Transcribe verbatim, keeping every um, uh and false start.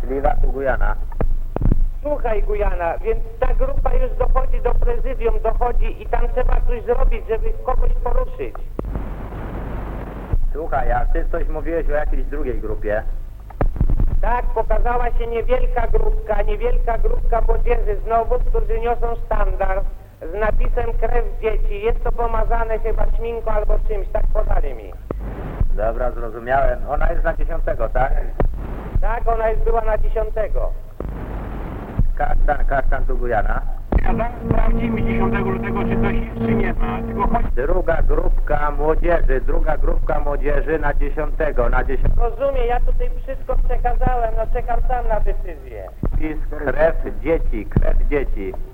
Sprawiedliwa tu Gujana. Słuchaj, Gujana, więc ta grupa już dochodzi do prezydium, dochodzi i tam trzeba coś zrobić, żeby kogoś poruszyć. Słuchaj, a ty coś mówiłeś o jakiejś drugiej grupie. Tak, pokazała się niewielka grupka, niewielka grupka młodzieży znowu, którzy niosą sztandar z napisem krew dzieci. Jest to pomazane chyba śminką albo czymś, tak podali mi. Dobra, zrozumiałem. Ona jest na dziesiątego, tak? Tak, ona jest była na dziesiątego. Kasztan, kasztan tu Gujana. A zaraz sprawdzimy dziesiątego lutego, czy coś jest, czy nie ma. Tylko chodź. Druga grupka młodzieży, druga grupka młodzieży na dziesiątego, na dziesiątego. Rozumiem, ja tutaj wszystko przekazałem, no czekam sam na decyzję. Spis krew dzieci, krew dzieci.